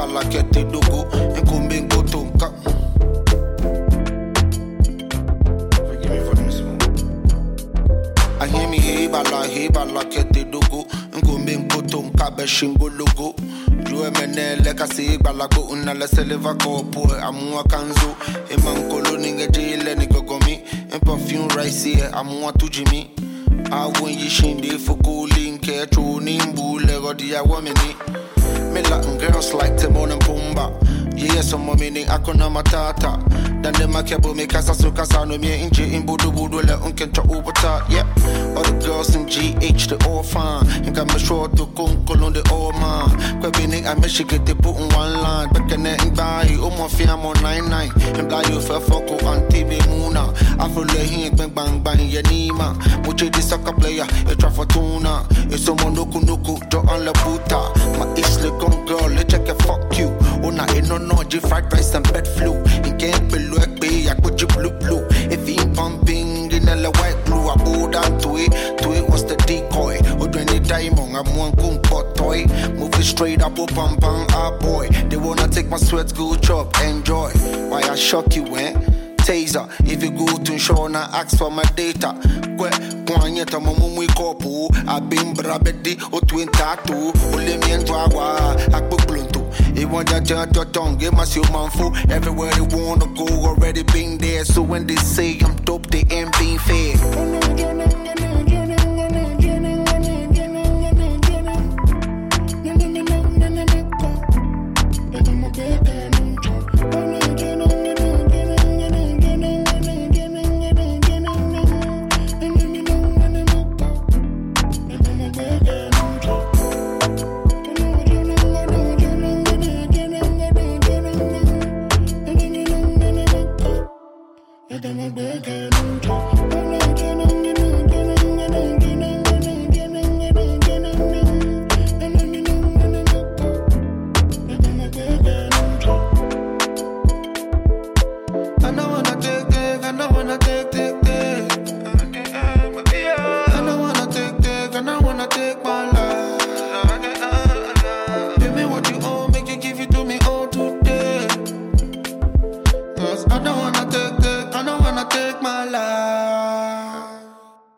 bala kete dogo. Nkumbi ngoto nka. Forgive me for the misspelling. I hear me hey bala kete dogo. Nkumbi ngoto nka be shingo logo. Jue mene leka si balago una la seleva kopo amua kanzo eman koloni ngejile ni gogomi en perfume rice here amua tujimi awon yishinde fokoli nke choni mbule godi ya womeni me Latin girls like Timon and Pumbaa. Yeah, some meaning akona matata. Dan dem akebo me kasa so kasa no me inje in budu budu le unkencha ubata. Yeah, all the girls in GH they all fine. Inka me short to kunkolon they all man. Kwe bini I me she get they put in one line. Back in the bayi omo fi am on 99. Him bla you fe foko anti be muna. Afro le hin bang bang bang ya nima. Muche di soccer player e try for tuna. E someone nuku jo on la buta. My isle gon girl le check it fuck you. Una e no G fried rice and bed flu. In game below be I put you blue. If he pumping in the white blue, I bow down to it was the decoy. Or when the diamond, I'm one gun pot toy. Move it straight up, pam pam, ah boy. They wanna take my sweat, good job, enjoy. Why I shock you, eh? Taser, if you go to show na ask for my data. Kwe, kwanyeta mumu kopu. I been brabedi, o twin tattoo. Ole mi enjwawa, akbu bluntu. He want ya turn your tongue, give my shoe man fool. Everywhere they wanna go, already been there. So when they say I'm dope, they ain't being fair. Take